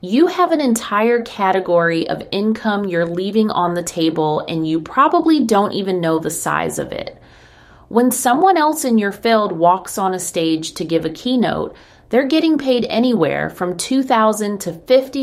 You have an entire category of income you're leaving on the table, and you probably don't even know the size of it. When someone else in your field walks on a stage to give a keynote, they're getting paid anywhere from $2,000 to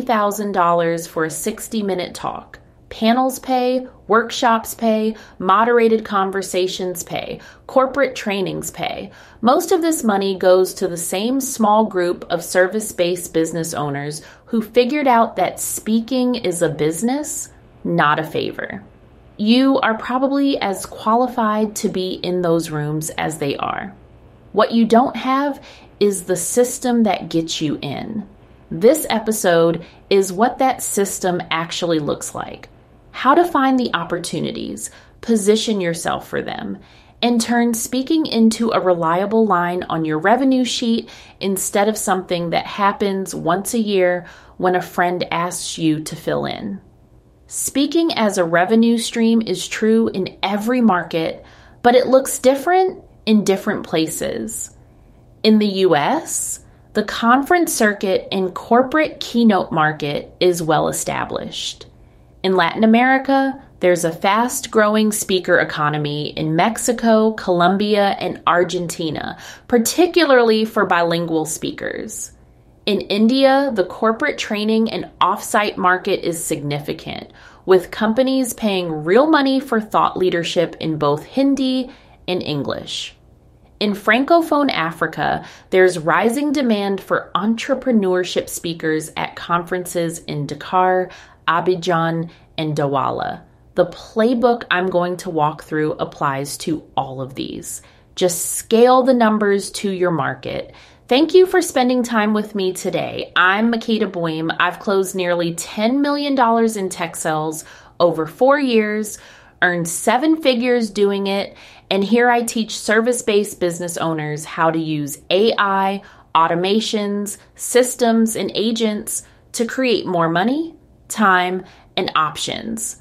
$50,000 for a 60-minute talk. Panels pay, workshops pay, moderated conversations pay, corporate trainings pay. Most of this money goes to the same small group of service-based business owners who figured out that speaking is a business, not a favor. You are probably as qualified to be in those rooms as they are. What you don't have is the system that gets you in. This episode is what that system actually looks like. How to find the opportunities, position yourself for them, and turn speaking into a reliable line on your revenue sheet instead of something that happens once a year when a friend asks you to fill in. Speaking as a revenue stream is true in every market, but it looks different in different places. In the US, the conference circuit and corporate keynote market is well established. In Latin America, there's a fast-growing speaker economy in Mexico, Colombia, and Argentina, particularly for bilingual speakers. In India, the corporate training and off-site market is significant, with companies paying real money for thought leadership in both Hindi and English. In Francophone Africa, there's rising demand for entrepreneurship speakers at conferences in Dakar, Abidjan, and Douala. The playbook I'm going to walk through applies to all of these. Just scale the numbers to your market. Thank you for spending time with me today. I'm Makeda Boehm. I've closed nearly $10 million in tech sales over 4 years, earned 7 figures doing it, and here I teach service-based business owners how to use AI, automations, systems, and agents to create more money, time, and options.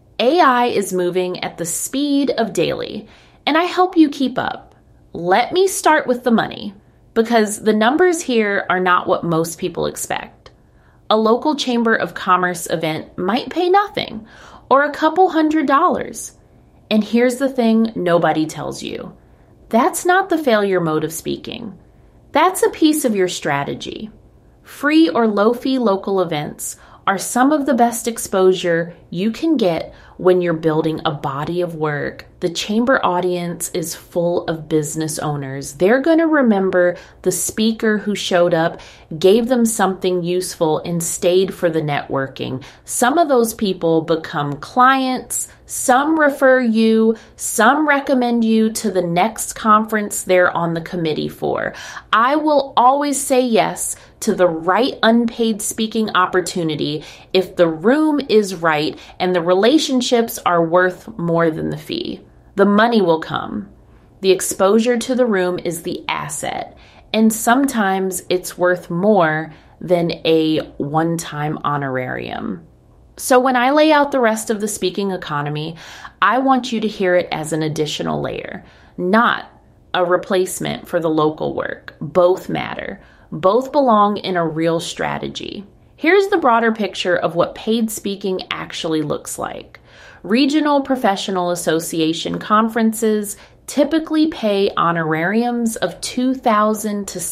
AI is moving at the speed of daily, and I help you keep up. Let me start with the money, because the numbers here are not what most people expect. A local Chamber of Commerce event might pay nothing, or a couple $100s. And here's the thing nobody tells you. That's not the failure mode of speaking. That's a piece of your strategy. Free or low-fee local events are some of the best exposure you can get when you're building a body of work. The chamber audience is full of business owners. They're going to remember the speaker who showed up, gave them something useful, and stayed for the networking. Some of those people become clients. Some refer you, some recommend you to the next conference they're on the committee for. I will always say yes to the right unpaid speaking opportunity if the room is right and the relationships are worth more than the fee. The money will come. The exposure to the room is the asset, and sometimes it's worth more than a one-time honorarium. So when I lay out the rest of the speaking economy, I want you to hear it as an additional layer, not a replacement for the local work. Both matter. Both belong in a real strategy. Here's the broader picture of what paid speaking actually looks like. Regional professional association conferences typically pay honorariums of $2,000 to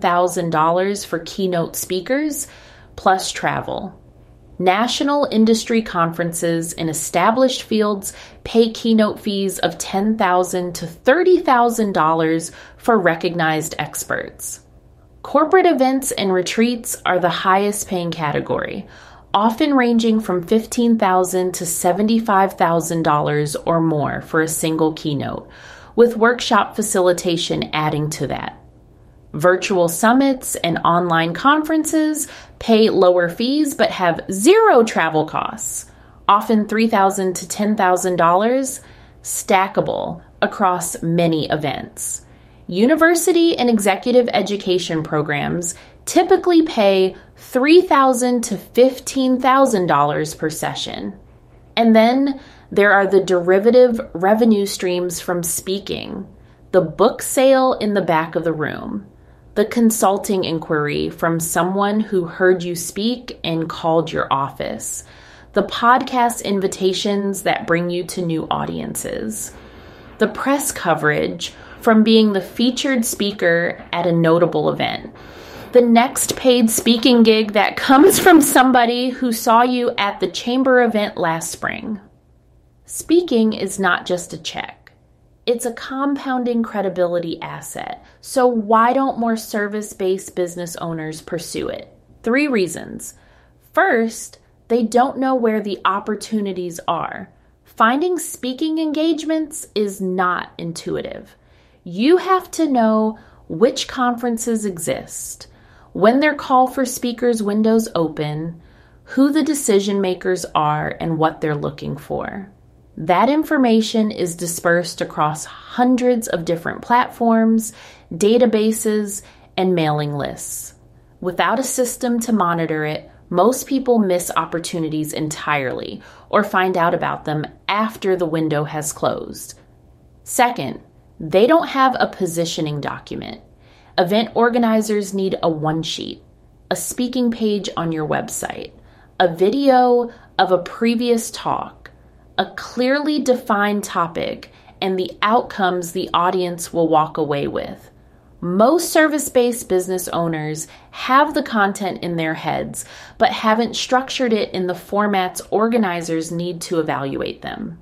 $7,000 for keynote speakers, plus travel. National industry conferences in established fields pay keynote fees of $10,000 to $30,000 for recognized experts. Corporate events and retreats are the highest paying category, often ranging from $15,000 to $75,000 or more for a single keynote, with workshop facilitation adding to that. Virtual summits and online conferences pay lower fees but have zero travel costs, often $3,000 to $10,000, stackable across many events. University and executive education programs typically pay $3,000 to $15,000 per session. And then there are the derivative revenue streams from speaking, the book sale in the back of the room, the consulting inquiry from someone who heard you speak and called your office, the podcast invitations that bring you to new audiences, the press coverage from being the featured speaker at a notable event, the next paid speaking gig that comes from somebody who saw you at the chamber event last spring. Speaking is not just a check. It's a compounding credibility asset. So why don't more service-based business owners pursue it? 3 reasons. First, they don't know where the opportunities are. Finding speaking engagements is not intuitive. You have to know which conferences exist, when their call for speakers windows open, who the decision makers are, and what they're looking for. That information is dispersed across hundreds of different platforms, databases, and mailing lists. Without a system to monitor it, most people miss opportunities entirely or find out about them after the window has closed. Second, they don't have a positioning document. Event organizers need a one-sheet, a speaking page on your website, a video of a previous talk, a clearly defined topic, and the outcomes the audience will walk away with. Most service-based business owners have the content in their heads, but haven't structured it in the formats organizers need to evaluate them.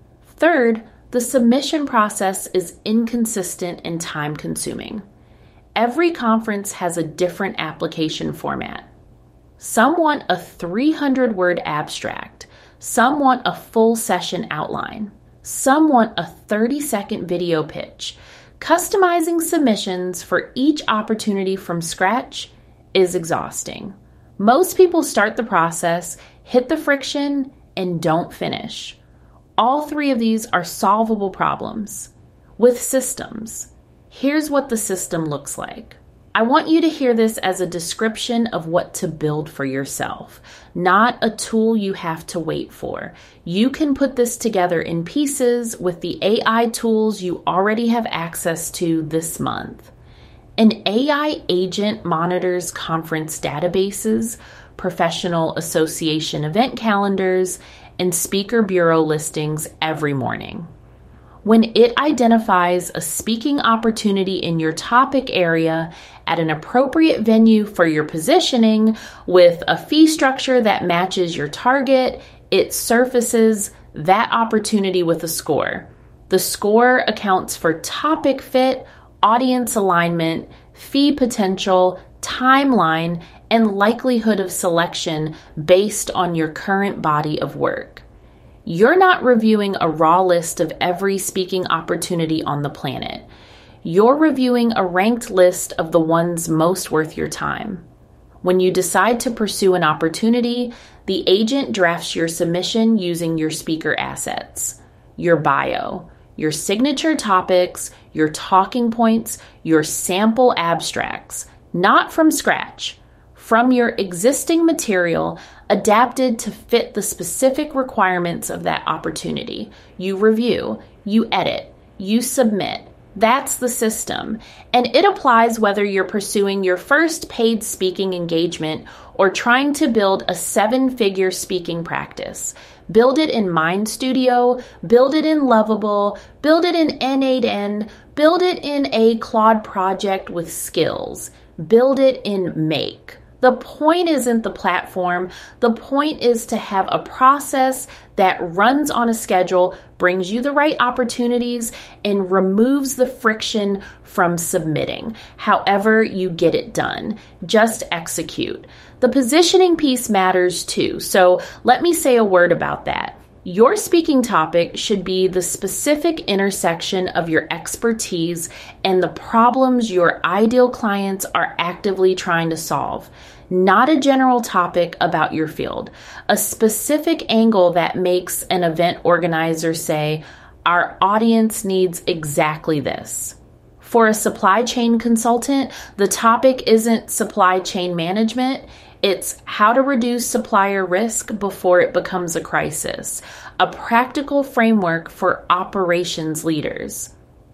Third, the submission process is inconsistent and time-consuming. Every conference has a different application format. Some want a 300-word abstract. Some want a full session outline. Some want a 30-second video pitch. Customizing submissions for each opportunity from scratch is exhausting. Most people start the process, hit the friction, and don't finish. All 3 of these are solvable problems with systems. Here's what the system looks like. I want you to hear this as a description of what to build for yourself, not a tool you have to wait for. You can put this together in pieces with the AI tools you already have access to this month. An AI agent monitors conference databases, professional association event calendars, and speaker bureau listings every morning. When it identifies a speaking opportunity in your topic area at an appropriate venue for your positioning with a fee structure that matches your target, it surfaces that opportunity with a score. The score accounts for topic fit, audience alignment, fee potential, timeline, and likelihood of selection based on your current body of work. You're not reviewing a raw list of every speaking opportunity on the planet. You're reviewing a ranked list of the ones most worth your time. When you decide to pursue an opportunity, the agent drafts your submission using your speaker assets, your bio, your signature topics, your talking points, your sample abstracts, not from scratch, from your existing material adapted to fit the specific requirements of that opportunity. You review, you edit, you submit. That's the system. And it applies whether you're pursuing your first paid speaking engagement or trying to build a 7-figure speaking practice. Build it in Mind Studio, build it in Lovable, build it in N8N, build it in a Claude project with skills, build it in Make. The point isn't the platform. The point is to have a process that runs on a schedule, brings you the right opportunities, and removes the friction from submitting. However you get it done, just execute. The positioning piece matters too, so let me say a word about that. Your speaking topic should be the specific intersection of your expertise and the problems your ideal clients are actively trying to solve. Not a general topic about your field, a specific angle that makes an event organizer say, our audience needs exactly this. For a supply chain consultant, the topic isn't supply chain management. It's how to reduce supplier risk before it becomes a crisis, a practical framework for operations leaders.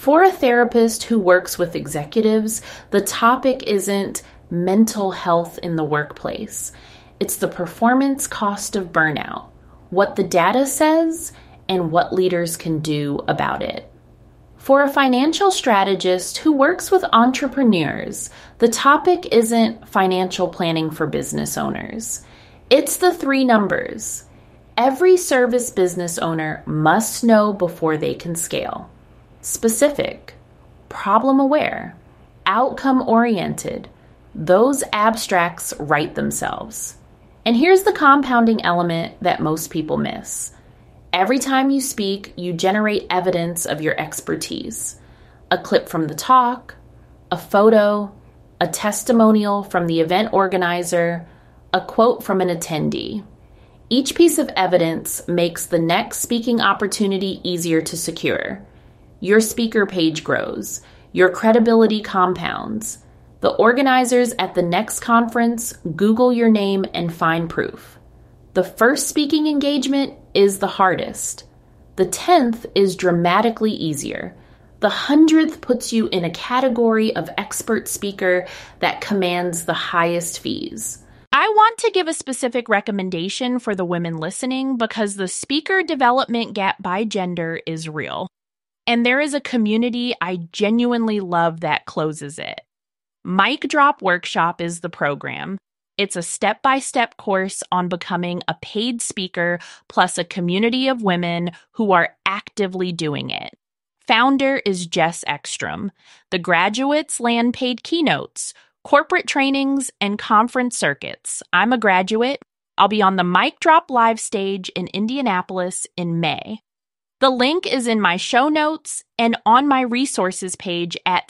For a therapist who works with executives, the topic isn't mental health in the workplace. It's the performance cost of burnout, what the data says, and what leaders can do about it. For a financial strategist who works with entrepreneurs, the topic isn't financial planning for business owners. It's the 3 numbers. Every service business owner must know before they can scale. Specific, problem aware, outcome oriented. Those abstracts write themselves. And here's the compounding element that most people miss. Every time you speak, you generate evidence of your expertise. A clip from the talk, a photo, a testimonial from the event organizer, a quote from an attendee. Each piece of evidence makes the next speaking opportunity easier to secure. Your speaker page grows. Your credibility compounds. The organizers at the next conference Google your name and find proof. The first speaking engagement is the hardest. The 10th is dramatically easier. The 100th puts you in a category of expert speaker that commands the highest fees. I want to give a specific recommendation for the women listening because the speaker development gap by gender is real. And there is a community I genuinely love that closes it. Mic Drop Workshop is the program. It's a step-by-step course on becoming a paid speaker plus a community of women who are actively doing it. Founder is Jess Ekstrom. The graduates land paid keynotes, corporate trainings, and conference circuits. I'm a graduate. I'll be on the Mic Drop live stage in Indianapolis in May. The link is in my show notes and on my resources page at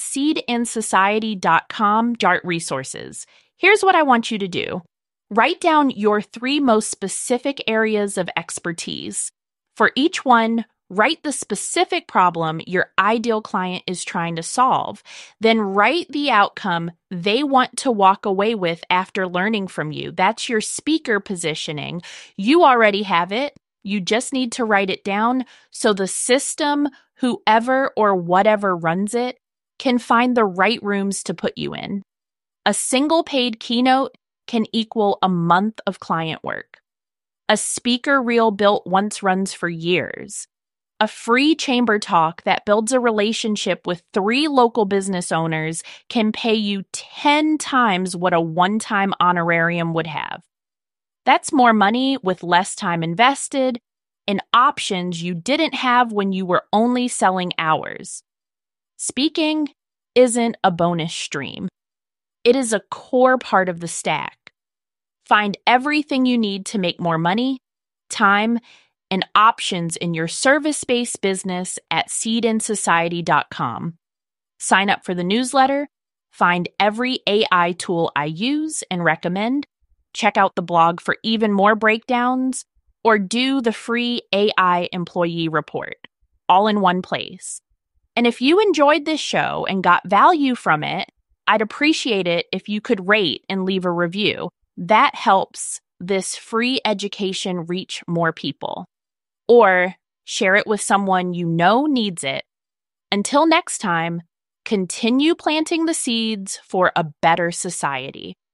seedandsociety.com/resources. Here's what I want you to do. Write down your 3 most specific areas of expertise. For each one, write the specific problem your ideal client is trying to solve. Then write the outcome they want to walk away with after learning from you. That's your speaker positioning. You already have it. You just need to write it down so the system, whoever or whatever runs it, can find the right rooms to put you in. A single paid keynote can equal a month of client work. A speaker reel built once runs for years. A free chamber talk that builds a relationship with 3 local business owners can pay you 10 times what a one-time honorarium would have. That's more money with less time invested and options you didn't have when you were only selling hours. Speaking isn't a bonus stream. It is a core part of the stack. Find everything you need to make more money, time, and options in your service-based business at seedandsociety.com. Sign up for the newsletter, find every AI tool I use and recommend, check out the blog for even more breakdowns, or do the free AI employee report, all in one place. And if you enjoyed this show and got value from it, I'd appreciate it if you could rate and leave a review. That helps this free education reach more people. Or share it with someone you know needs it. Until next time, continue planting the seeds for a better society.